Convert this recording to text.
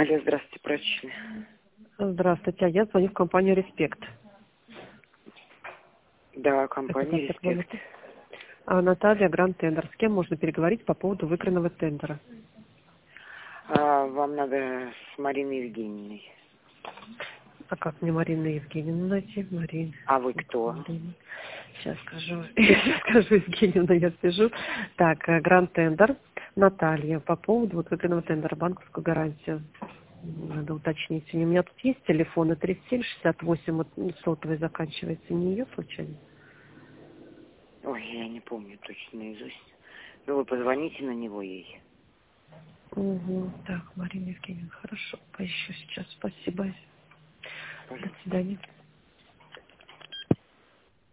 Алло, здравствуйте, прачечная. Здравствуйте, я звоню в компанию «Респект». Да, Это компания так «Респект». Наталья, Гранд Тендер. С кем можно переговорить по поводу выигранного тендера? Вам надо с Мариной Евгеньевной. А как мне Марину Евгеньевну найти? А вы кто? Марина. Сейчас скажу. Сейчас скажу, Евгеньевна, я сижу. Так, Гранд Тендер. Наталья, по поводу выигранного тендера, банковскую гарантию. Надо уточнить. У меня тут есть телефоны 3768, вот, сотовый заканчивается. Не ее случайно? Ой, я не помню точно наизусть. Ну, вы позвоните на него ей. Угу. Так, Марина Евгеньевна, хорошо. Поищу сейчас. Спасибо. До Пожалуйста. свидания.